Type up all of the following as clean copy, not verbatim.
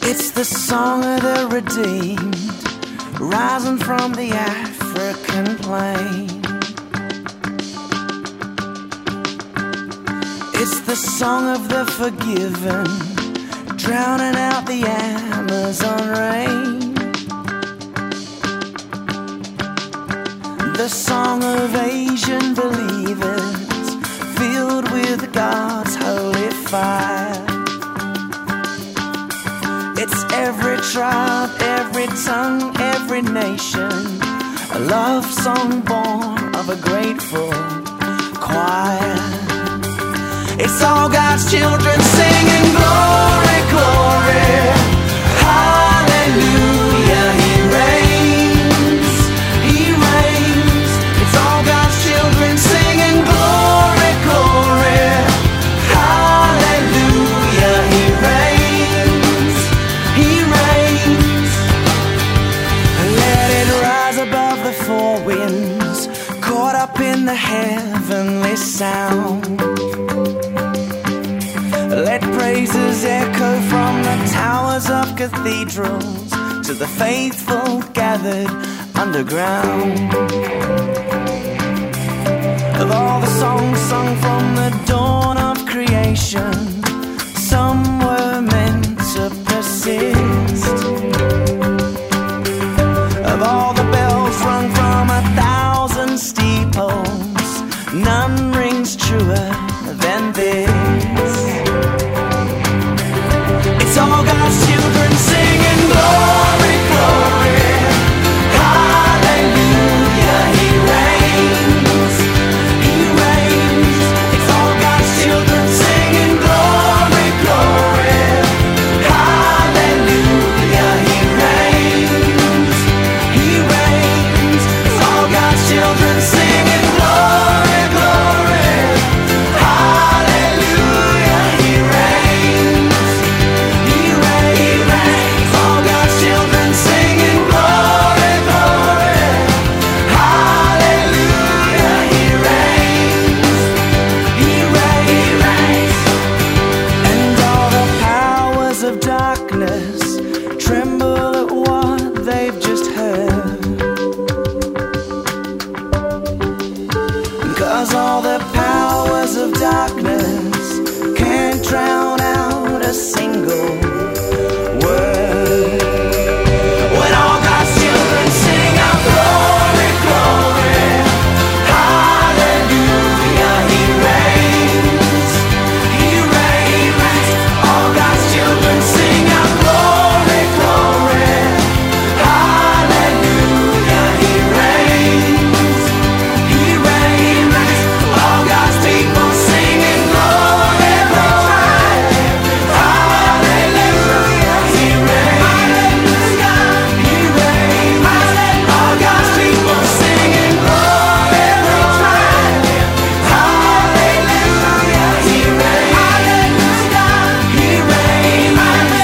It's the song of the redeemed, rising from the African plain. It's the song of the forgiven, drowning out the Amazon rain. The song of Asian believers, filled with God's holy fire. It's every tribe, every tongue, every nation, a love song born of a grateful choir. It's all God's children singing glory, glory, hallelujah, He reigns, He reigns. It's all God's children singing glory, glory, hallelujah, He reigns, He reigns. Let it rise above the four winds, caught up in the heavenly sound. Let praises echo from the towers of cathedrals to the faithful gathered underground. Of all the songs sung from the dawn of creation, some were meant to persist. Of all the bells rung from 1,000 steeples, none rings truer than this. It's all God's children singing glory, glory, hallelujah, He reigns, He reigns. It's all God's children singing glory, glory, hallelujah, He reigns, He reigns. It's all God's children singing glory, glory, hallelujah, He reigns. Tremble at what they've just heard, 'cause all the powers of darkness can't drown out a single word. When all God's children sing out glory, glory, hallelujah, He reigns, He reigns. All God's children sing out glory, glory, hallelujah, He reigns, He reigns. All God's people singing glory, glory, hallelujah, He reigns, He reigns. All God's people singing glory, glory, hallelujah, He reigns, He reigns.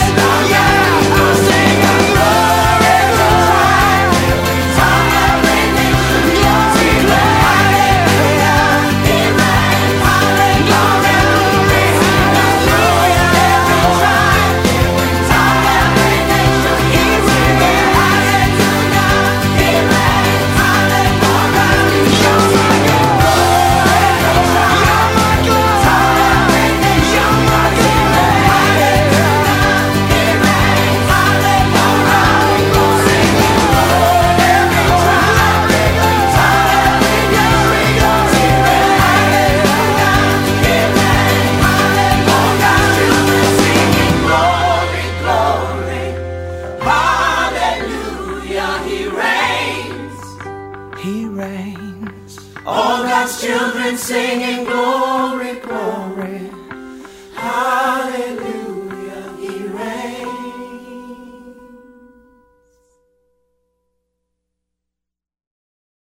He reigns. All God's children singing glory, glory, hallelujah.